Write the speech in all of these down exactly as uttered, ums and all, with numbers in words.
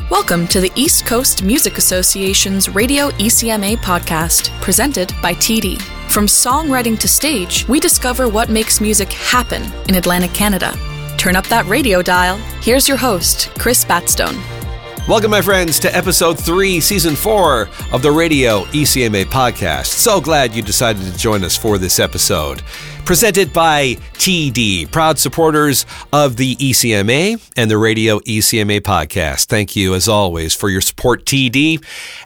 Welcome to the East Coast Music Association's Radio E C M A podcast, presented by T D. From songwriting to stage, we discover what makes music happen in Atlantic Canada. Turn up that radio dial. Here's your host, Chris Batstone. Welcome, my friends, to episode three, season four of the Radio E C M A podcast. So glad you decided to join us for this episode. Presented by T D, proud supporters of the E C M A and the Radio E C M A podcast. Thank you, as always, for your support, T D.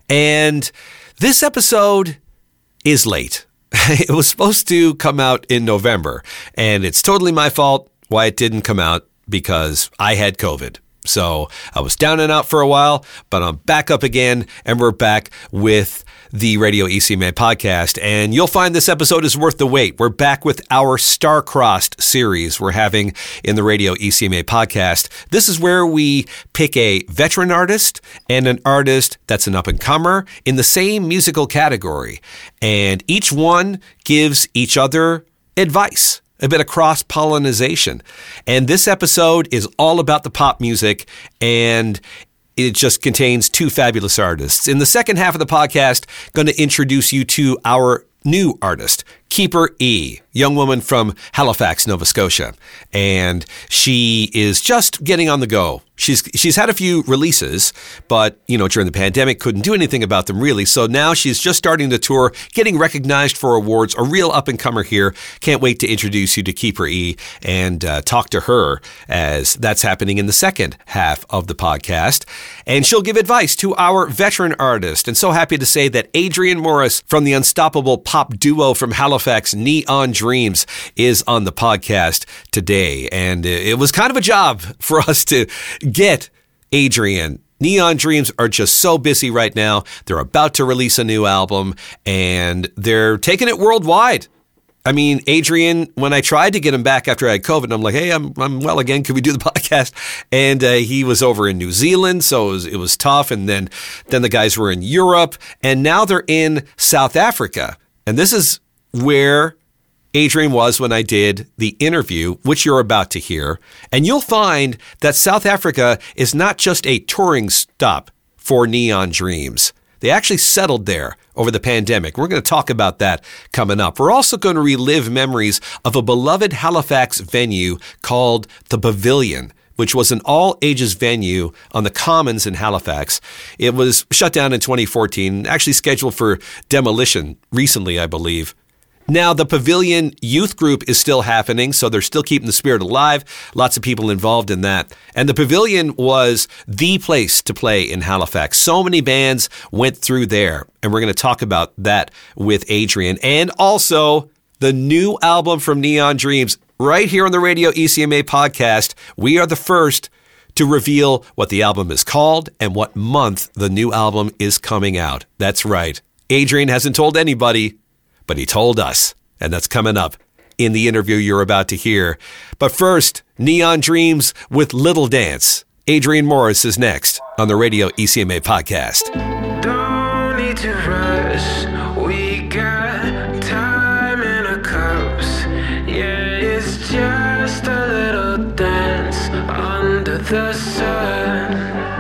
And this episode is late. It was supposed to come out in November, and it's totally my fault why it didn't come out, because I had COVID. So I was down and out for a while, but I'm back up again, and we're back with the Radio E C M A podcast. And you'll find this episode is worth the wait. We're back with our Star-Crossed series we're having in the Radio E C M A podcast. This is where we pick a veteran artist and an artist that's an up-and-comer in the same musical category. And each one gives each other advice. A bit of cross-pollination. And this episode is all about the pop music, and it just contains two fabulous artists. In the second half of the podcast, going to introduce you to our new artist, Keeper E, young woman from Halifax, Nova Scotia. And she is just getting on the go. She's she's had a few releases, but, you know, during the pandemic, couldn't do anything about them really. So now she's just starting the tour, getting recognized for awards, a real up-and-comer here. Can't wait to introduce you to Keeper E and uh, talk to her, as that's happening in the second half of the podcast. And she'll give advice to our veteran artist. And so happy to say that Adrienne Morris from the unstoppable pop duo from Halifax, Neon Dreams, is on the podcast today. And it was kind of a job for us to get Adrienne. Neon Dreams are just so busy right now. They're about to release a new album, and they're taking it worldwide. I mean, Adrienne, when I tried to get him back after I had COVID, I'm like, hey, I'm I'm well again. Can we do the podcast? And uh, he was over in New Zealand, so it was, it was tough. And then, then the guys were in Europe, and now they're in South Africa. And this is where Adrienne was when I did the interview, which you're about to hear. And you'll find that South Africa is not just a touring stop for Neon Dreams. They actually settled there over the pandemic. We're going to talk about that coming up. We're also going to relive memories of a beloved Halifax venue called The Pavilion, which was an all-ages venue on the Commons in Halifax. It was shut down in twenty fourteen, actually scheduled for demolition recently, I believe. Now, the Pavilion Youth Group is still happening, so they're still keeping the spirit alive. Lots of people involved in that. And the Pavilion was the place to play in Halifax. So many bands went through there, and we're going to talk about that with Adrienne. And also, the new album from Neon Dreams, right here on the Radio E C M A podcast. We are the first to reveal what the album is called and what month the new album is coming out. That's right. Adrienne hasn't told anybody, but he told us, and that's coming up in the interview you're about to hear. But first, Neon Dreams with Little Dance. Adrienne Morris is next on the Radio E C M A podcast. Don't need to rush, we got time in our cups. Yeah, it's just a little dance under the sun.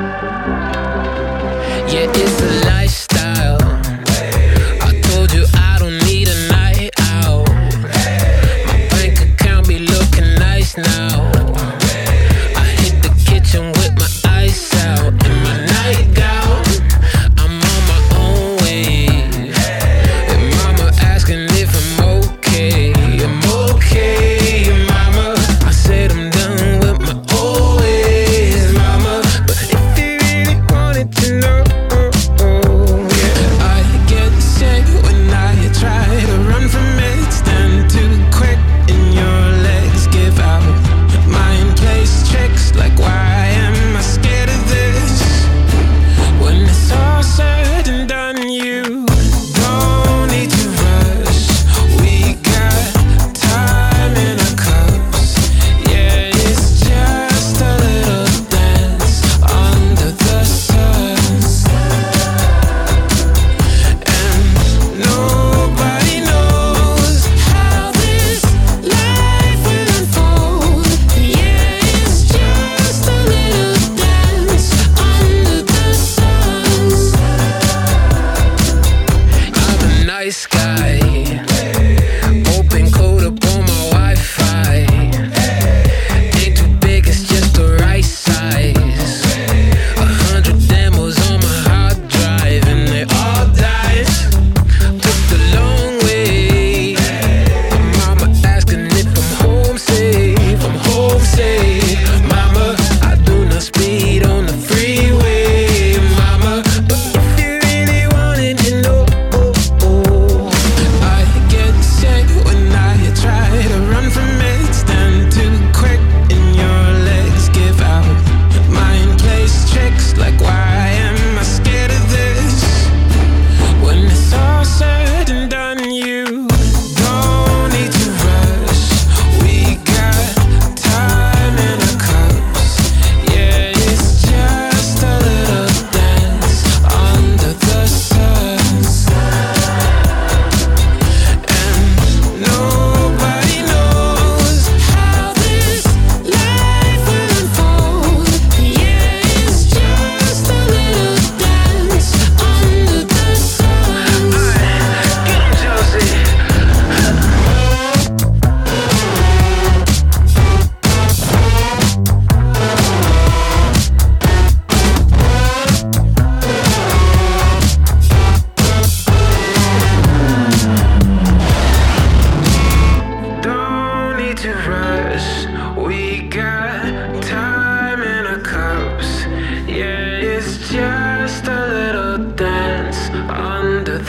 Yeah, it's a lifestyle. I told you I don't need a night out. My bank account be looking nice now. I hit the kitchen with my eyes out and my nightgown. I'm on my own way. And mama asking if I'm okay. I'm okay, mama. I said I'm done with my old ways, mama. But if you really wanted to know,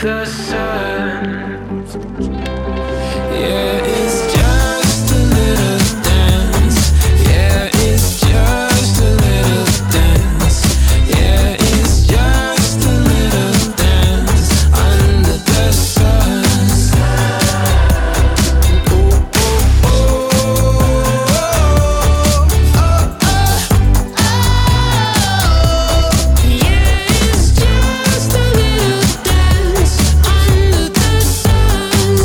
the sun. Yeah, it's just a little dance. Yeah, it's just a little dance. Yeah, it's just a little dance under the sun. Ooh, ooh, ooh, oh, oh, oh, oh. Yeah, it's just a little dance under the sun.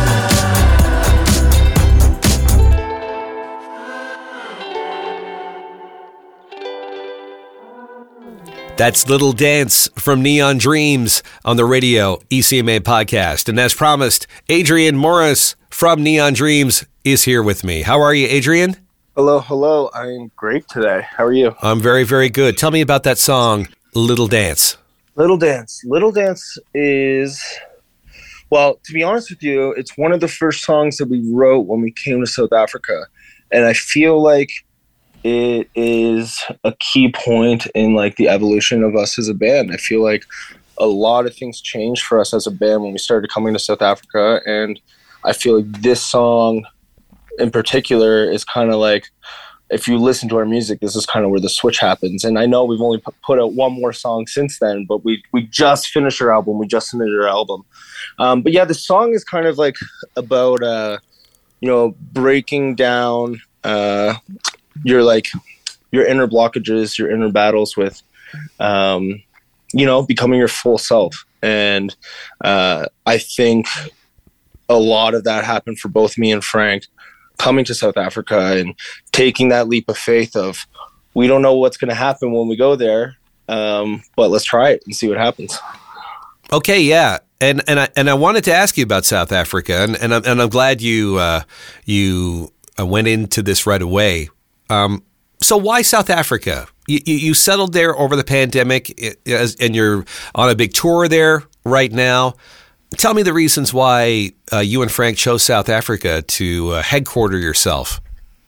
That's Little Dance from Neon Dreams on the Radio E C M A podcast. And as promised, Adrian Morris from Neon Dreams is here with me. How are you, Adrian? Hello, hello. I'm great today. How are you? I'm very, very good. Tell me about that song, Little Dance. Little Dance. Little Dance is, well, to be honest with you, it's one of the first songs that we wrote when we came to South Africa. And I feel like it is a key point in like the evolution of us as a band. I feel like a lot of things changed for us as a band when we started coming to South Africa. And I feel like this song in particular is kind of like, if you listen to our music, this is kind of where the switch happens. And I know we've only pu- put out one more song since then, but we we just finished our album. We just finished our album. Um, but yeah, the song is kind of like about, uh, you know, breaking down uh, your like your inner blockages, your inner battles with, um, you know, becoming your full self. And uh, I think a lot of that happened for both me and Frank coming to South Africa and taking that leap of faith of, we don't know what's going to happen when we go there, um, but let's try it and see what happens. Okay, yeah. And and I and I wanted to ask you about South Africa, and and I'm, and I'm glad you uh, you uh, went into this right away. Um, so why South Africa? You, you, you settled there over the pandemic, and you're on a big tour there right now. Tell me the reasons why uh, you and Frank chose South Africa to uh, headquarter yourself.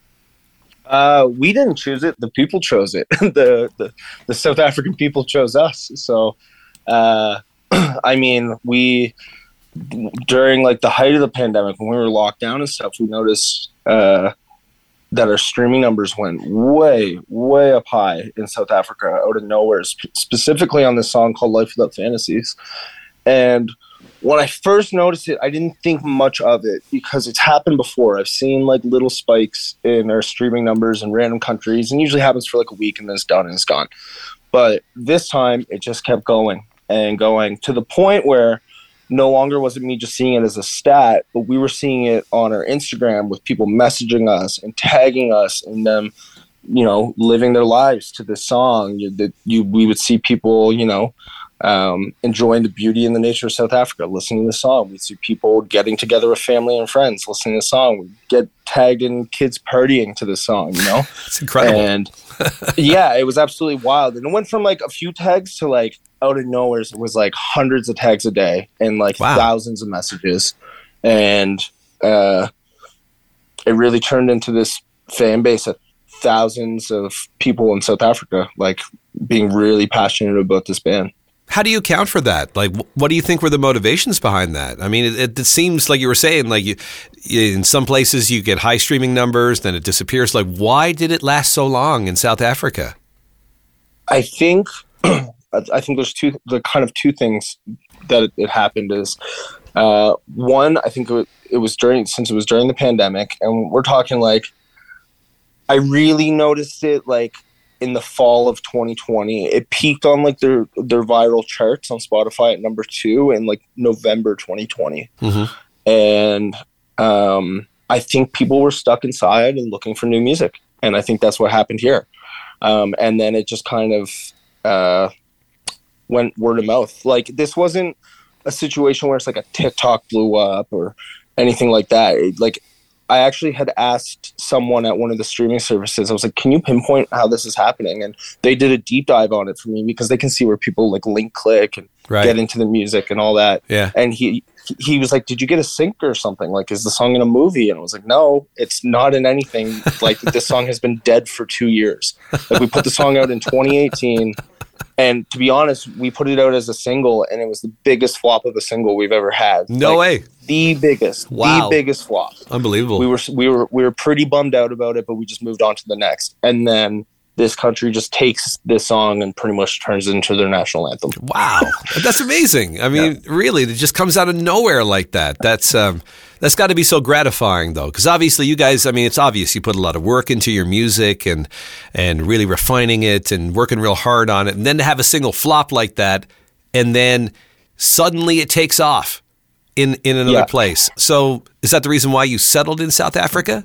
Uh, we didn't choose it; the people chose it. the, the the South African people chose us. So, uh, I mean, we during like the height of the pandemic when we were locked down and stuff, we noticed uh, that our streaming numbers went way, way up high in South Africa out of nowhere, sp- specifically on this song called Life Without Fantasies. And when I first noticed it, I didn't think much of it because it's happened before. I've seen like little spikes in our streaming numbers in random countries, and usually happens for like a week and then it's done and it's gone. But this time it just kept going and going to the point where no longer was it me just seeing it as a stat, but we were seeing it on our Instagram with people messaging us and tagging us and them, you know, living their lives to this song. You, that you, we would see people, you know, um, enjoying the beauty and the nature of South Africa, listening to the song. We'd see people getting together with family and friends, listening to the song. We'd get tagged in kids partying to the song, you know? It's incredible. And yeah, it was absolutely wild. And it went from like a few tags to like out of nowhere, it was like hundreds of tags a day and like Wow. thousands of messages. And uh, it really turned into this fan base of thousands of people in South Africa, like being really passionate about this band. How do you account for that? Like, wh- what do you think were the motivations behind that? I mean, it, it, it seems like you were saying, like, you, in some places you get high streaming numbers, then it disappears. Like, why did it last so long in South Africa? I think, I think there's two, the kind of two things that it, it happened is, uh, one, I think it was, it was during, since it was during the pandemic, and we're talking like, I really noticed it like in the fall of twenty twenty. It peaked on like their their viral charts on Spotify at number two in like November twenty twenty. Mm-hmm. And um, I think people were stuck inside and looking for new music. And I think that's what happened here. Um, and then it just kind of uh, went word of mouth. Like, this wasn't a situation where it's like a TikTok blew up or anything like that. It, like, I actually had asked someone at one of the streaming services, I was like, can you pinpoint how this is happening? And they did a deep dive on it for me because they can see where people like link click and Right. get into the music and all that. Yeah. And he he was like, did you get a sync or something? Like, is the song in a movie? And I was like, no, it's not in anything. Like, this song has been dead for two years. Like, we put the song out in twenty eighteen And to be honest, we put it out as a single, and it was the biggest flop of a single we've ever had. No like, way. The biggest. Wow. The biggest flop. Unbelievable. We were we were we were pretty bummed out about it, but we just moved on to the next. And then this country just takes this song and pretty much turns it into their national anthem. Wow. That's amazing. I mean, yeah. really, it just comes out of nowhere like that. That's um, that's got to be so gratifying, though, because obviously you guys, I mean, it's obvious you put a lot of work into your music and and really refining it and working real hard on it. And then to have a single flop like that, and then suddenly it takes off in, in another yeah. place. So is that the reason why you settled in South Africa?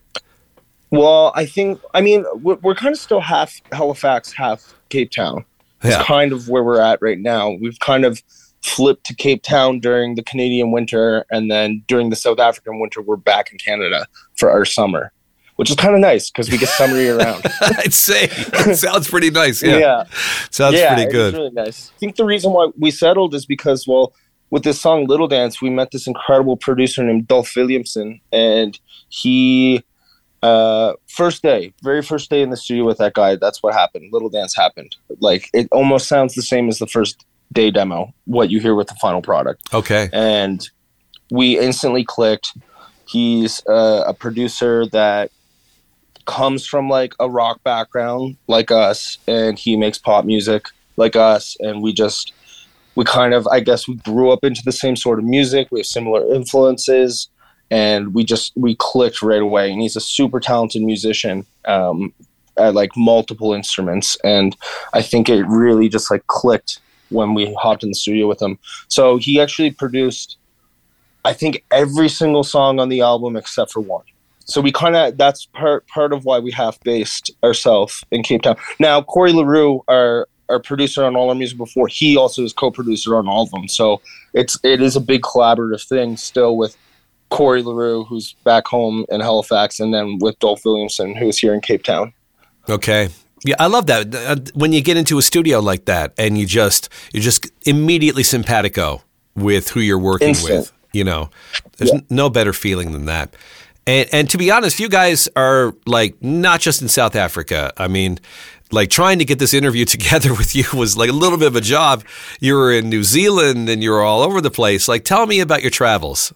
Well, I think, I mean, we're, we're kind of still half Halifax, half Cape Town. It's Yeah. kind of where we're at right now. We've kind of flipped to Cape Town during the Canadian winter, and then during the South African winter, we're back in Canada for our summer, which is kind of nice because we get summer year round. I'd say it sounds pretty nice. Yeah. yeah. Sounds yeah, pretty good. It's really nice. I think the reason why we settled is because, well, with this song Little Dance, we met this incredible producer named Dolph Williamson, and he... Uh, first day, very first day in the studio with that guy, that's what happened. Little Dance happened. Like, it almost sounds the same as the first day demo, what you hear with the final product. Okay. And we instantly clicked. He's uh, a producer that comes from like a rock background like us, and he makes pop music like us, and we just, we kind of, I guess we grew up into the same sort of music. We have similar influences. And we just, we clicked right away. And he's a super talented musician um, at like multiple instruments. And I think it really just like clicked when we hopped in the studio with him. So he actually produced, I think, every single song on the album except for one. So we kind of, that's part part of why we half based ourselves in Cape Town. Now, Corey LaRue, our our producer on all our music before, he also is co-producer on all of them. So it's it is a big collaborative thing still with Corey LaRue, who's back home in Halifax, and then with Dolph Williamson, who's here in Cape Town. Okay. Yeah, I love that. Uh, When you get into a studio like that and you just, you're just immediately simpatico with who you're working Instant. with, you know, there's Yeah. n- no better feeling than that. And, and to be honest, you guys are like, not just in South Africa. I mean, like trying to get this interview together with you was like a little bit of a job. You were in New Zealand and you were all over the place. Like, tell me about your travels.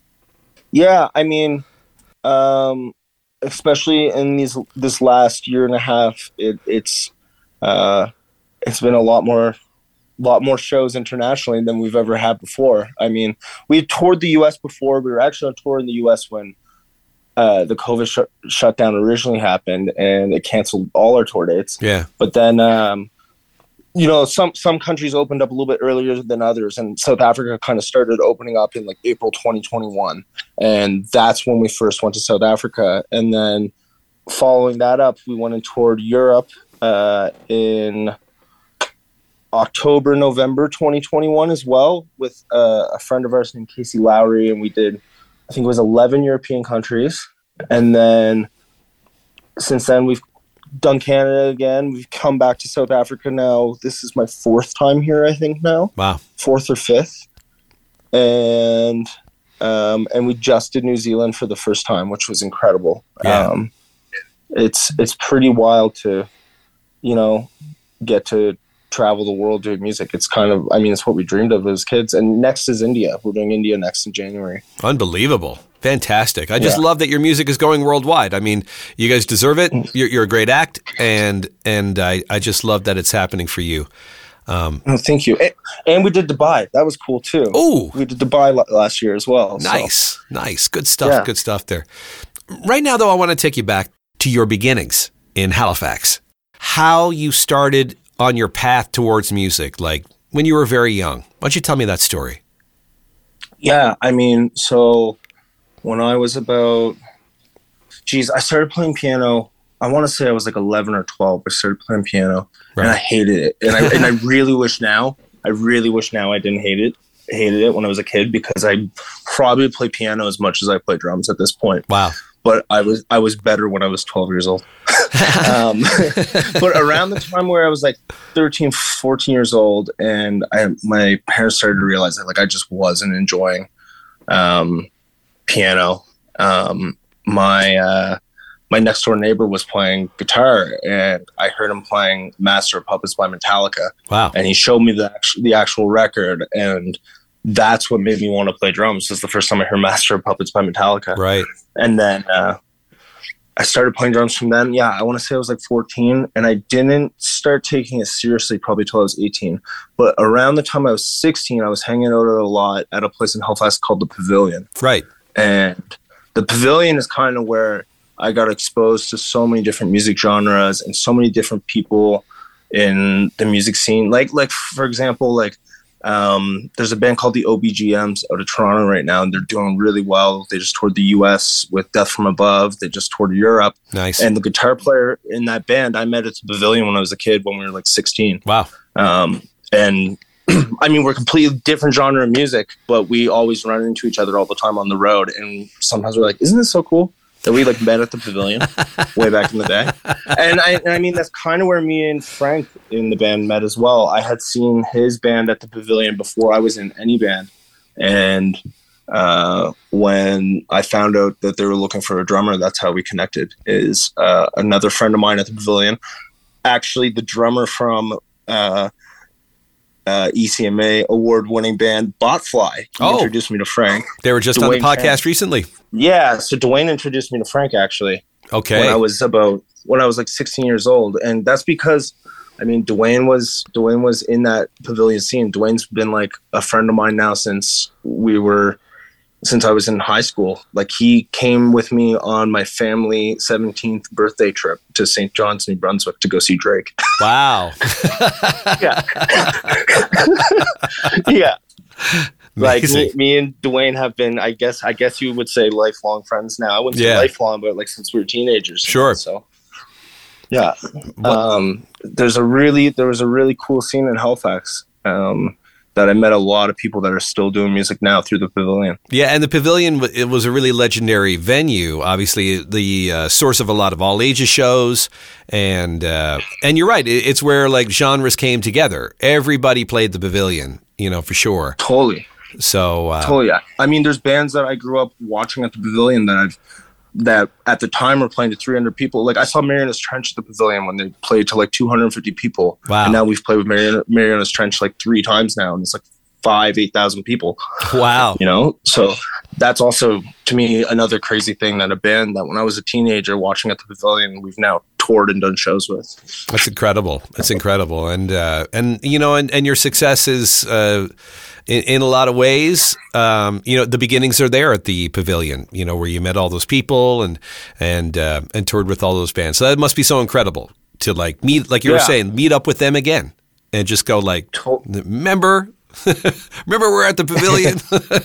Yeah, I mean, um, especially in these this last year and a half, it, it's uh, it's been a lot more, lot more shows internationally than we've ever had before. I mean, we had toured the U S before. We were actually on tour in the U S when uh, the COVID sh- shutdown originally happened, and it canceled all our tour dates. Yeah. But then, um, you know, some some countries opened up a little bit earlier than others, and South Africa kind of started opening up in like April twenty twenty-one, and that's when we first went to South Africa. And then following that up, we went and toured Europe uh, in October, November twenty twenty-one as well with uh, a friend of ours named Casey Lowry, and we did, I think it was eleven European countries. And then since then, we've done Canada again. We've come back to South Africa now. This is my fourth time here, I think now. Wow. Fourth or fifth. And um, and we just did New Zealand for the first time, which was incredible. Yeah. Um, it's it's pretty wild to, you know, get to travel the world doing music. It's kind of, I mean, it's what we dreamed of as kids. And next is India. We're doing India next in January. Unbelievable. Fantastic. I just Yeah. love that your music is going worldwide. I mean, you guys deserve it. You're, you're a great act, and and I, I just love that it's happening for you. Um, Oh, thank you. And, and we did Dubai. That was cool too. Ooh. We did Dubai la- last year as well. so. nice, nice. Good stuff, Yeah. good stuff there. Right now, though, I want to take you back to your beginnings in Halifax. How you started on your path towards music, like when you were very young. Why don't you tell me that story? Yeah, I mean, so when I was about, geez, I started playing piano. I want to say I was like eleven or twelve. I started playing piano, Right. and I hated it. And I and I really wish now, I really wish now I didn't hate it. Hated it when I was a kid because I probably play piano as much as I play drums at this point. Wow. But I was I was better when I was twelve years old. um, but around the time where I was like thirteen, fourteen years old, and I, my parents started to realize that like I just wasn't enjoying um, piano. Um, my uh, my next door neighbor was playing guitar, and I heard him playing Master of Puppets by Metallica. Wow. And he showed me the actual, the actual record, and that's what made me want to play drums. This is the first time I heard Master of Puppets by Metallica. Right. And then uh, I started playing drums from then. Yeah, I want to say I was like fourteen, and I didn't start taking it seriously probably till I was eighteen. But around the time I was sixteen, I was hanging out a lot at a place in Halifax called the Pavilion. Right. And the Pavilion is kind of where I got exposed to so many different music genres and so many different people in the music scene. Like, like for example, like um, there's a band called the O B G Ms out of Toronto right now, and they're doing really well. They just toured the U S with Death from Above. They just toured Europe. Nice. And the guitar player in that band, I met at the Pavilion when I was a kid, when we were like sixteen. Wow. Um, and I mean, we're completely different genre of music, but we always run into each other all the time on the road. And sometimes we're like, isn't this so cool that we like met at the Pavilion way back in the day? And I, and I mean, that's kind of where me and Frank in the band met as well. I had seen his band at the Pavilion before I was in any band. And uh, when I found out that they were looking for a drummer, that's how we connected. Is uh, another friend of mine at the Pavilion, actually the drummer from uh, Uh, E C M A award-winning band Botfly. He oh. introduced me to Frank. They were just Dwayne on the podcast Frank. recently. Yeah, so Dwayne introduced me to Frank actually. Okay. When I was about when I was like sixteen years old, and that's because I mean Dwayne was Dwayne was in that Pavilion scene. Dwayne's been like a friend of mine now since we were since I was in high school. Like he came with me on my family seventeenth birthday trip to Saint John's, New Brunswick to go see Drake. Wow. yeah. yeah. Like Amazing. me, me and Dwayne have been, I guess, I guess you would say lifelong friends now. I wouldn't Yeah. say lifelong, but like since we were teenagers. Sure. So yeah. Um, there's a really, there was a really cool scene in Halifax. Um, that I met a lot of people that are still doing music now through the Pavilion. Yeah, and the Pavilion, it was a really legendary venue, obviously the uh, source of a lot of all-ages shows, and uh, and you're right, it's where like genres came together. Everybody played the Pavilion, you know, for sure. Totally. So, uh, totally, yeah. I mean, there's bands that I grew up watching at the Pavilion that I've that at the time were playing to three hundred people. Like I saw Marianas Trench at the Pavilion when they played to like two hundred fifty people. Wow. And now we've played with Mariana, Marianas Trench like three times now, and it's like five, eight thousand people. Wow. You know, so that's also to me another crazy thing that a band that when I was a teenager watching at the Pavilion, we've now toured and done shows with. That's incredible. That's incredible. And uh, and you know, and, and your success is uh, in, in a lot of ways. Um, you know, the beginnings are there at the Pavilion. You know, where you met all those people and and uh, and toured with all those bands. So that must be so incredible to like meet, like you yeah. were saying, meet up with them again and just go like, remember, remember we're at the Pavilion.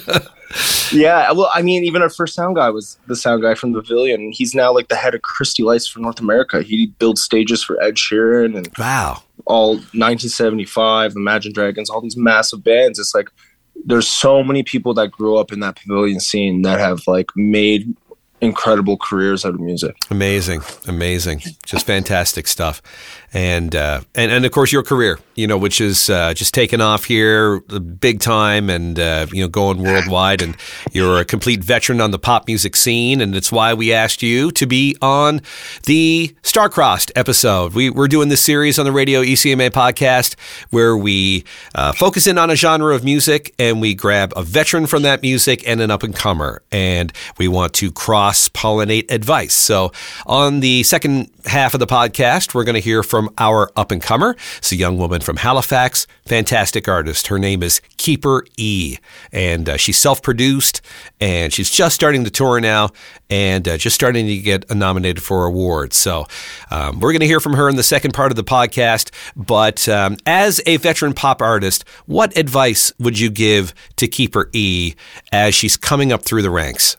Yeah, well, I mean, even our first sound guy was the sound guy from the Pavilion. He's now like the head of Christy Lights for North America. He builds stages for Ed Sheeran and Wow. all nineteen seventy-five, Imagine Dragons, all these massive bands. It's like there's so many people that grew up in that Pavilion scene that have like made incredible careers out of music. Amazing, amazing, just fantastic stuff, and uh, and and of course your career, you know, which is uh, just taken off here big time, and uh, you know, going worldwide, and you're a complete veteran on the pop music scene, and it's why we asked you to be on the Star-Crossed episode. We we're doing this series on the Radio E C M A podcast where we uh, focus in on a genre of music, and we grab a veteran from that music and an up and comer, and we want to cross pollinate advice. So on the second half of the podcast, we're going to hear from our up-and-comer. It's a young woman from Halifax, fantastic artist. Her name is Keeper E, and uh, she's self-produced, and she's just starting to tour now, and uh, just starting to get nominated for awards. So um, we're going to hear from her in the second part of the podcast, but um, as a veteran pop artist, what advice would you give to Keeper E as she's coming up through the ranks?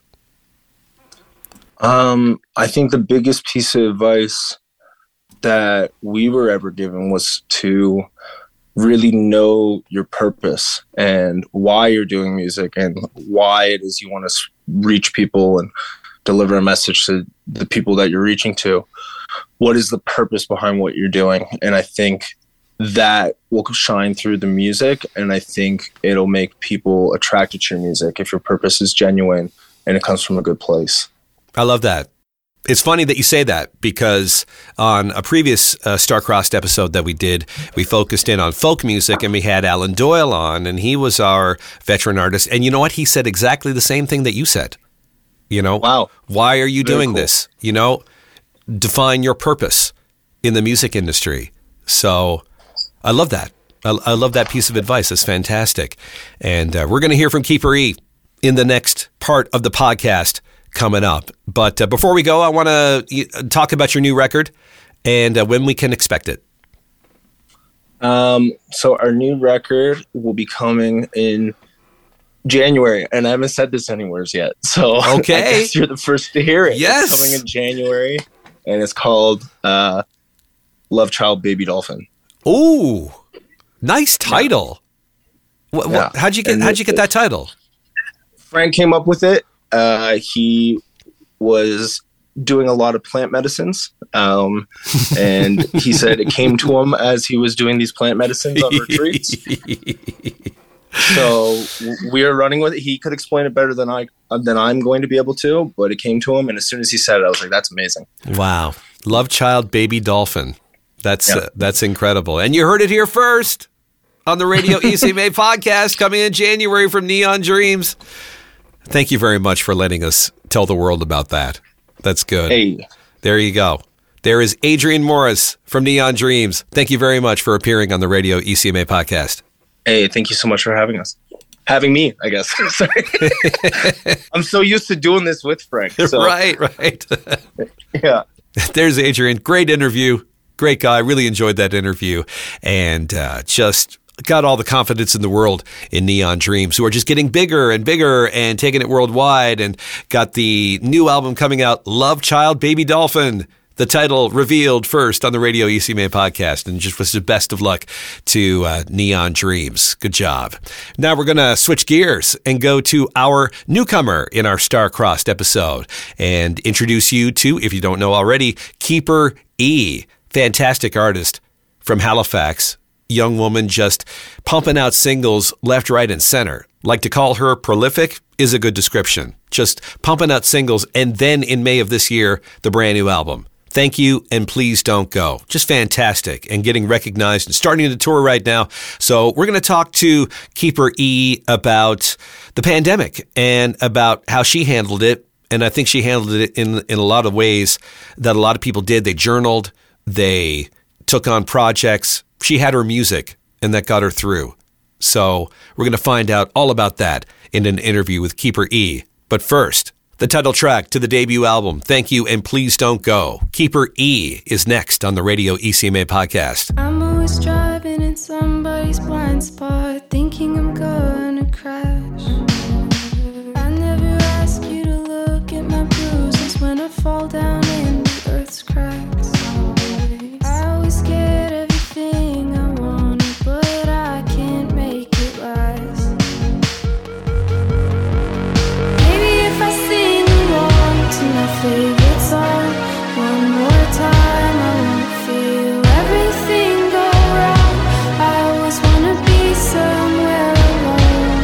Um, I think the biggest piece of advice that we were ever given was to really know your purpose and why you're doing music and why it is you want to reach people and deliver a message to the people that you're reaching to. What is the purpose behind what you're doing? And I think that will shine through the music, and I think it'll make people attracted to your music if your purpose is genuine and it comes from a good place. I love that. It's funny that you say that because on a previous uh, Star-Crossed episode that we did, we focused in on folk music and we had Alan Doyle on, and he was our veteran artist. And you know what? He said exactly the same thing that you said. You know, wow. Why are you Very doing cool. this? You know, define your purpose in the music industry. So I love that. I, I love that piece of advice. It's fantastic. And uh, we're going to hear from Keeper E in the next part of the podcast coming up. But uh, before we go, I want to talk about your new record and uh, when we can expect it. Um, so our new record will be coming in January, and I haven't said this anywhere yet. So okay. I guess you're the first to hear it. Yes. It's coming in January, and it's called uh, Love Child Baby Dolphin. Ooh, nice title. Yeah. What, what, Yeah. How'd you get? And How'd you get that title? Frank came up with it. Uh, he was doing a lot of plant medicines, um, and he said it came to him as he was doing these plant medicines on retreats. So we are running with it. He could explain it better than I than I'm going to be able to, but it came to him, and as soon as he said it, I was like, "That's amazing!" Wow, Love Child Baby Dolphin. That's Yeah. uh, that's incredible. And you heard it here first on the Radio E C M A podcast coming in January from Neon Dreams. Thank you very much for letting us tell the world about that. That's good. Hey, There you go. There is Adrian Morris from Neon Dreams. Thank you very much for appearing on the Radio E C M A podcast. hey, thank you so much for having us, having me. I guess. Sorry, I'm so used to doing this with Frank. So, Right, right. Yeah. There's Adrian. Great interview. Great guy. Really enjoyed that interview. And uh, just got all the confidence in the world in Neon Dreams, who are just getting bigger and bigger and taking it worldwide, and got the new album coming out, Love Child Baby Dolphin. The title revealed first on the Radio E C M A podcast, and just was the best of luck to uh, Neon Dreams. Good job. Now we're going to switch gears and go to our newcomer in our Star-Crossed episode and introduce you to, if you don't know already, Keeper E. Fantastic artist from Halifax. Young woman just pumping out singles left, right, and center. Like to call her prolific is a good description. Just pumping out singles, and then in May of this year, the brand new album. Thank You and Please Don't Go. Just fantastic, and getting recognized and starting to tour right now. So we're going to talk to Keeper E about the pandemic and about how she handled it. And I think she handled it in in a lot of ways that a lot of people did. They journaled, they took on projects. She had her music, and that got her through. So we're going to find out all about that in an interview with Keeper E. But first, the title track to the debut album, Thank You and Please Don't Go. Keeper E is next on the Radio E C M A podcast. I'm always driving in somebody's blind spot, thinking I'm gonna crash. I never ask you to look at my bruises when I fall down in the earth's cracks. I always get everything I wanted, but I can't make it last. Maybe if I sing along to my favorite song one more time, I won't feel everything go wrong. I always wanna be somewhere alone.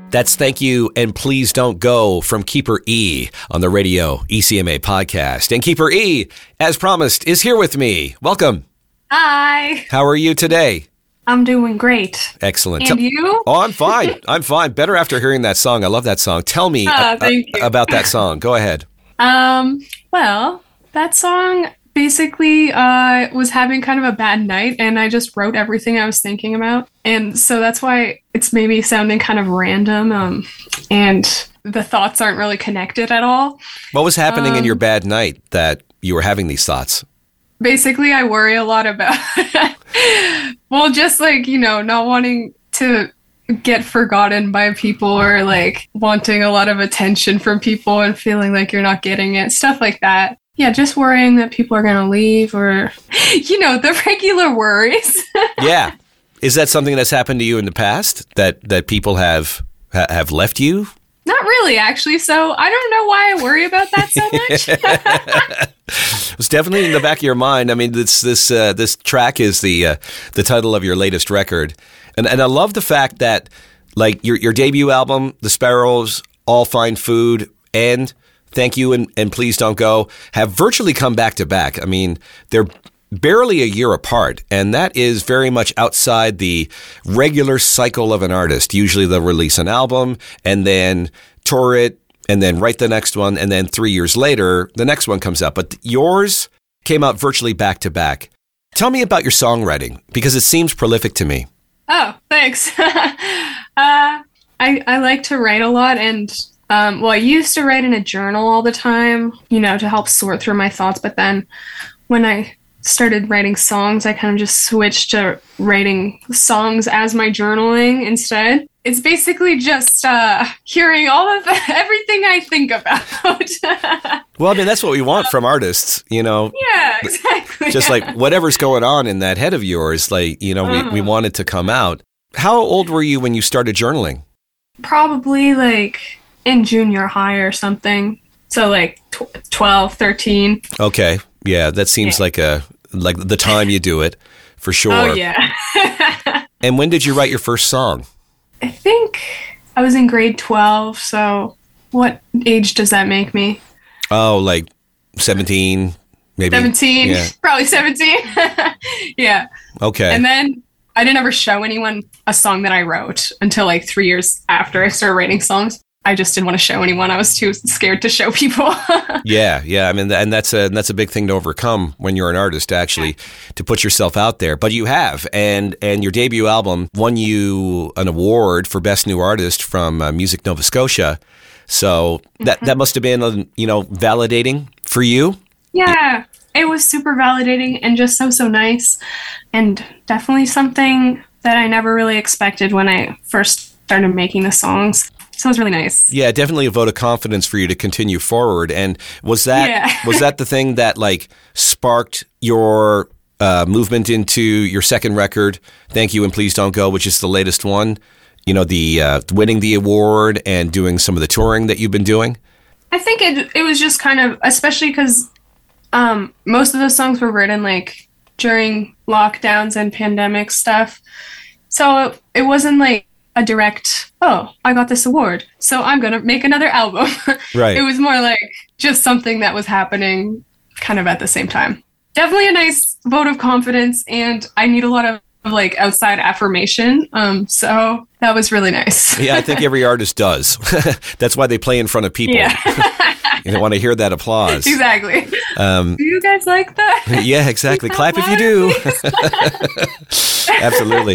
That's Thank You and Please Don't Go from Keeper E on the Radio E C M A podcast. And Keeper E, as promised, is here with me. Welcome. Hi. How are you today? I'm doing great. Excellent. And you? Oh, I'm fine. I'm fine. Better after hearing that song. I love that song. Tell me Ah, a- thank a- you. about that song. Go ahead. Um, well, that song basically uh was having kind of a bad night and I just wrote everything I was thinking about. And so that's why it's maybe sounding kind of random um and the thoughts aren't really connected at all. What was happening in Um, your bad night that you were having these thoughts? Basically, I worry a lot about well, just like, you know, not wanting to get forgotten by people or like wanting a lot of attention from people and feeling like you're not getting it, stuff like that. Yeah, just worrying that people are going to leave or, you know, the regular worries. Yeah. Is that something that's happened to you in the past that, that people have ha- have left you? Not really, actually. So I don't know why I worry about that so much. It's definitely in the back of your mind. I mean, this this uh, this track is the uh, the title of your latest record, and and I love the fact that like your your debut album, The Sparrows, All Find Food, and Thank You and, and Please Don't Go have virtually come back to back. I mean, they're barely a year apart, and that is very much outside the regular cycle of an artist. Usually they'll release an album and then tour it and then write the next one, and then three years later, the next one comes out. But yours came out virtually back to back. Tell me about your songwriting, because it seems prolific to me. Oh, thanks. uh, I, I like to write a lot, and um, well, I used to write in a journal all the time, you know, to help sort through my thoughts. But then when I started writing songs, I kind of just switched to writing songs as my journaling instead. It's basically just uh, hearing all of the, everything I think about. Well, I mean, that's what we want from artists, you know. Yeah, exactly. Just like whatever's going on in that head of yours, like, you know, we, we want it to come out. How old were you when you started journaling? Probably like in junior high or something. So like tw- twelve, thirteen. Okay. Yeah, that seems Yeah. like a like the time you do it, for sure. Oh, yeah. And when did you write your first song? I think I was in grade twelve, so what age does that make me? Oh, like seventeen, maybe? seventeen? Yeah. Probably seventeen. Yeah. Okay. And then I didn't ever show anyone a song that I wrote until like three years after I started writing songs. I just didn't want to show anyone. I was too scared to show people. Yeah, yeah. I mean, and that's a and that's a big thing to overcome when you're an artist, actually, to put yourself out there. But you have, and and your debut album won you an award for Best New Artist from uh, Music Nova Scotia. So that Mm-hmm. that must have been, uh, you know, validating for you. Yeah, it was super validating and just so, so nice. And definitely something that I never really expected when I first started making the songs. So it was really nice. Yeah, definitely a vote of confidence for you to continue forward. And was that Yeah. was that the thing that like sparked your uh, movement into your second record, Thank You and Please Don't Go, which is the latest one? You know, the uh, winning the award and doing some of the touring that you've been doing? I think it it was just kind of, especially because um, most of those songs were written like during lockdowns and pandemic stuff. So it, it wasn't like a direct, oh, I got this award, so I'm going to make another album. Right. It was more like just something that was happening kind of at the same time. Definitely a nice vote of confidence, and I need a lot of like outside affirmation. Um, so that was really nice. Yeah, I think every artist does. That's why they play in front of people. Yeah. You want to hear that applause. Exactly. Um, Do you guys like that? yeah, exactly. Clap Clap if you do. Absolutely.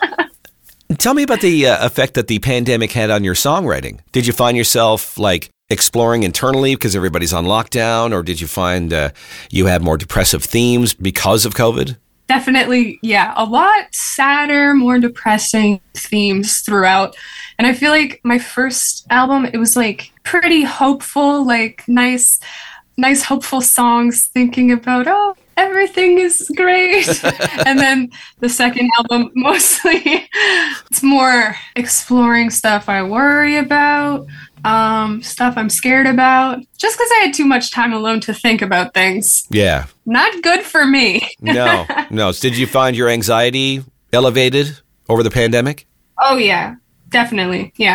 Tell me about the uh, effect that the pandemic had on your songwriting. Did you find yourself like exploring internally because everybody's on lockdown, or did you find uh, you had more depressive themes because of COVID? Definitely, yeah. A lot sadder, more depressing themes throughout. And I feel like my first album, it was like pretty hopeful, like nice, nice hopeful songs thinking about, oh, everything is great. And then the second album, mostly it's more exploring stuff I worry about, um, stuff I'm scared about, just because I had too much time alone to think about things. Yeah. Not good for me. No, no. Did you find your anxiety elevated over the pandemic? Oh, yeah, definitely. Yeah.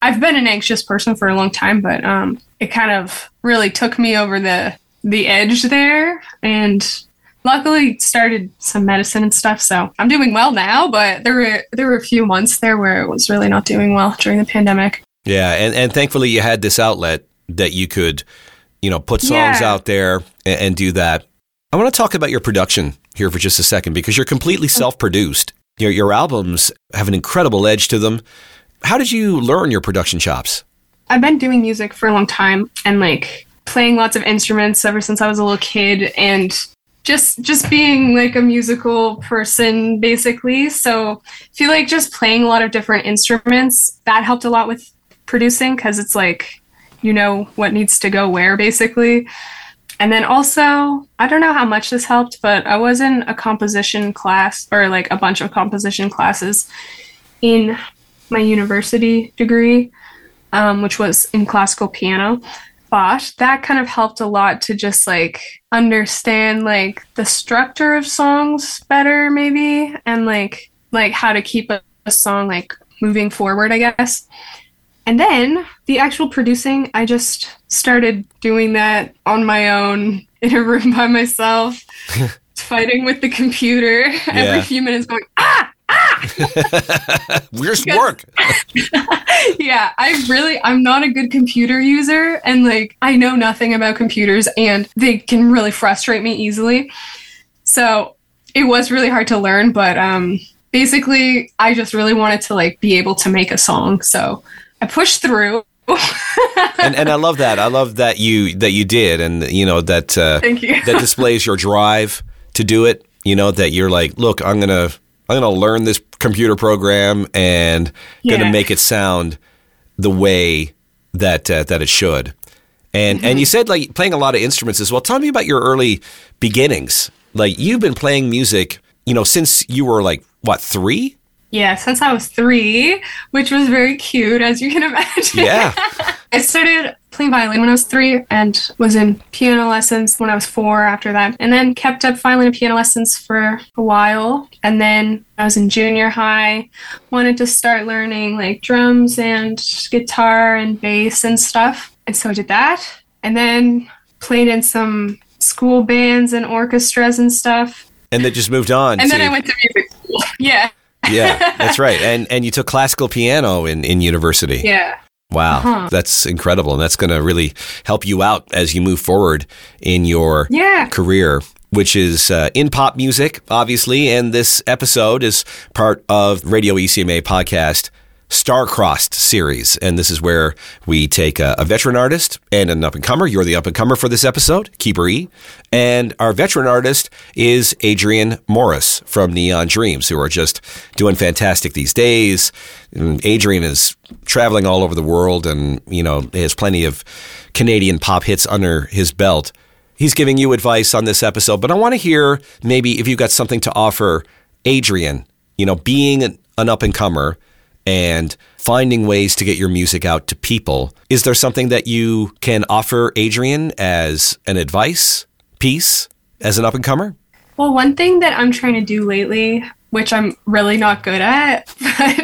I've been an anxious person for a long time, but um, it kind of really took me over the the edge there, and luckily started some medicine and stuff. So I'm doing well now, but there were there were a few months there where it was really not doing well during the pandemic. Yeah, and, and thankfully you had this outlet that you could, you know, put songs Yeah. out there and, and do that. I want to talk about your production here for just a second because you're completely self-produced. Your your albums have an incredible edge to them. How did you learn your production chops? I've been doing music for a long time and like playing lots of instruments ever since I was a little kid, and just just being like a musical person basically. So I feel like just playing a lot of different instruments, that helped a lot with producing, because it's like, you know what needs to go where basically. And then also, I don't know how much this helped, but I was in a composition class, or like a bunch of composition classes in my university degree, um, which was in classical piano. But that kind of helped a lot to just like understand like the structure of songs better maybe, and like like how to keep a, a song like moving forward, I guess. And then the actual producing, I just started doing that on my own in a room by myself, fighting with the computer every few minutes, going ah. Where's work? Yeah, I really, I'm not a good computer user, and like I know nothing about computers, and they can really frustrate me easily. So it was really hard to learn, but um, basically I just really wanted to like be able to make a song. So I pushed through. and and I love that. I love that you that you did, and you know that uh, Thank you. that displays your drive to do it. You know that you're like, look, I'm gonna I'm gonna learn this computer program and gonna Yeah. make it sound the way that uh, that it should. And Mm-hmm. and you said like playing a lot of instruments as well. Tell me about your early beginnings. Like you've been playing music, you know, since you were like what three? Yeah, since I was three, which was very cute, as you can imagine. Yeah. I started playing violin when I was three and was in piano lessons when I was four after that. And then kept up violin and piano lessons for a while. And then I was in junior high, wanted to start learning like drums and guitar and bass and stuff. And so I did that. And then played in some school bands and orchestras and stuff. And then just moved on. And to, then I went to music school. Yeah. Yeah, that's right. And and you took classical piano in, in university. Yeah. Wow, Uh-huh. that's incredible. And that's going to really help you out as you move forward in your Yeah. career, which is uh, in pop music, obviously. And this episode is part of Radio E C M A podcast Star-Crossed series. And this is where we take a, a veteran artist and an up-and-comer. You're the up-and-comer for this episode, Keeper E. And our veteran artist is Adrian Morris from Neon Dreams, who are just doing fantastic these days. And Adrian is traveling all over the world and, you know, has plenty of Canadian pop hits under his belt. He's giving you advice on this episode, but I want to hear maybe if you've got something to offer Adrian, you know, being an, an up-and-comer and finding ways to get your music out to people. Is there something that you can offer Adrian as an advice piece as an up-and-comer? Well, one thing that I'm trying to do lately, which I'm really not good at,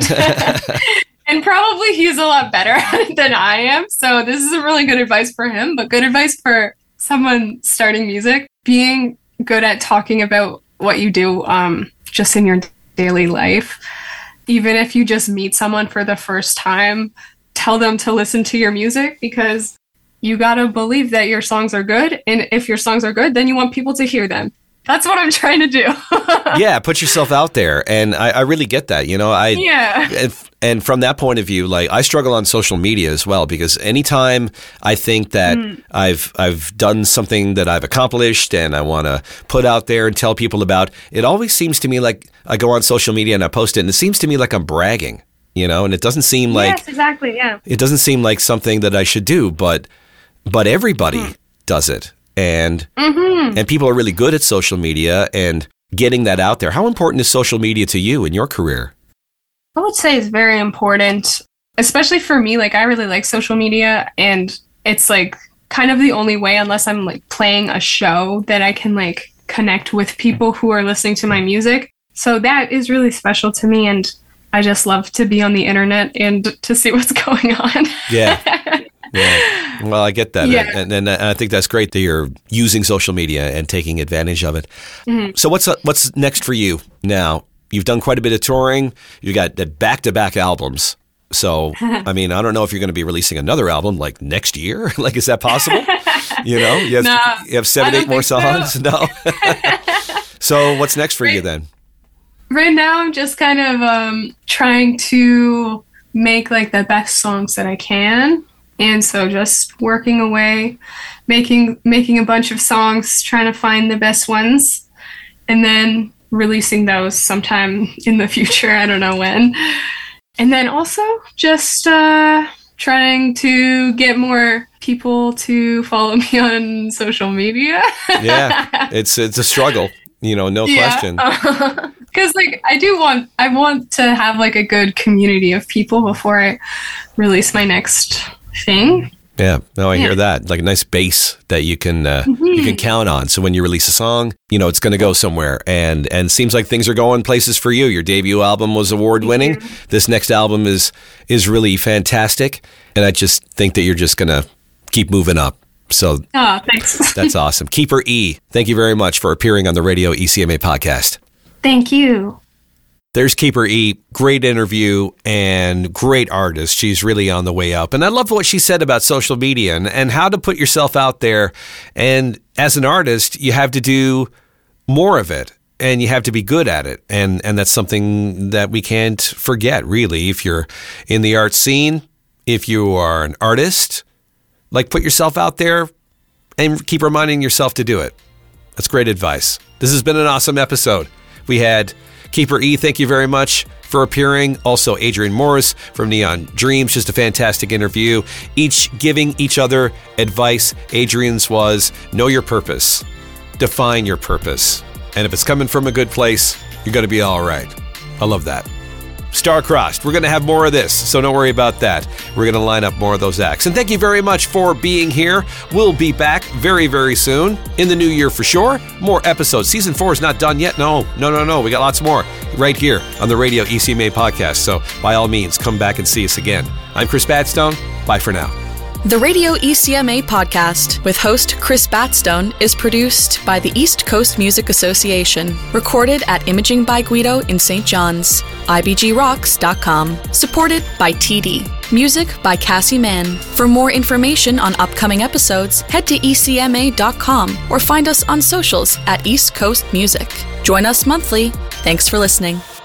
but and probably he's a lot better at it than I am. So this isn't really good advice for him, but good advice for someone starting music. Being good at talking about what you do um, just in your daily life. Even if you just meet someone for the first time, tell them to listen to your music, because you gotta believe that your songs are good. And if your songs are good, then you want people to hear them. That's what I'm trying to do. Yeah, put yourself out there. And I, I really get that. You know, I Yeah. if, and from that point of view, like I struggle on social media as well, because anytime I think that mm. I've I've done something that I've accomplished and I want to put out there and tell people about, it always seems to me like I go on social media and I post it and it seems to me like I'm bragging, you know, and it doesn't seem like Yes, exactly, yeah. It doesn't seem like something that I should do, but but everybody mm. does it. And mm-hmm. and people are really good at social media and getting that out there. How important is social media to you in your career? I would say it's very important, especially for me. Like, I really like social media, and it's like kind of the only way, unless I'm like playing a show, that I can like connect with people who are listening to my music. So that is really special to me, and I just love to be on the internet and to see what's going on. Yeah. Yeah. Well, I get that. Yeah. And, and, and I think that's great that you're using social media and taking advantage of it. Mm-hmm. So what's what's next for you now? You've done quite a bit of touring. You got the back-to-back albums. So, I mean, I don't know if you're going to be releasing another album like next year. Like, is that possible? You know, you have, No, you have seven, I eight don't more think songs. No. So what's next for you Right. then? Right now, I'm just kind of um, trying to make like the best songs that I can, and so just working away, making making a bunch of songs, trying to find the best ones, and then releasing those sometime in the future. I don't know when. And then also just uh, trying to get more people to follow me on social media. Yeah, it's it's a struggle. You know, no question. Because like I do want, I want to have like a good community of people before I release my next thing. Yeah, no, I Yeah. hear that. Like a nice base that you can uh, you can count on. So when you release a song, you know it's going to go somewhere. And and seems like things are going places for you. Your debut album was award winning. This next album is is really fantastic. And I just think that you're just going to keep moving up. So Oh, thanks. that's awesome. Keeper E, thank you very much for appearing on the Radio E C M A podcast. Thank you. There's Keeper E. Great interview and great artist. She's really on the way up. And I love what she said about social media and, and how to put yourself out there. And as an artist, you have to do more of it and you have to be good at it. And, and that's something that we can't forget, really. If you're in the art scene, if you are an artist, like put yourself out there and keep reminding yourself to do it. That's great advice. This has been an awesome episode. We had Keeper E, thank you very much for appearing. Also, Adrian Morris from Neon Dreams, just a fantastic interview. Each giving each other advice. Adrian's was, know your purpose. Define your purpose. And if it's coming from a good place, you're going to be all right. I love that. Star-crossed. We're going to have more of this, so don't worry about that. We're going to line up more of those acts. And thank you very much for being here. We'll be back very, very soon in the new year for sure. More episodes. Season four is not done yet. No, no, no, no. We got lots more right here on the Radio E C M A podcast. So by all means, come back and see us again. I'm Chris Badstone. Bye for now. The Radio E C M A podcast with host Chris Batstone is produced by the East Coast Music Association, recorded at Imaging by Guido in Saint John's, I B G rocks dot com, supported by T D. Music by Cassie Mann. For more information on upcoming episodes, head to E C M A dot com or find us on socials at East Coast Music. Join us monthly. Thanks for listening.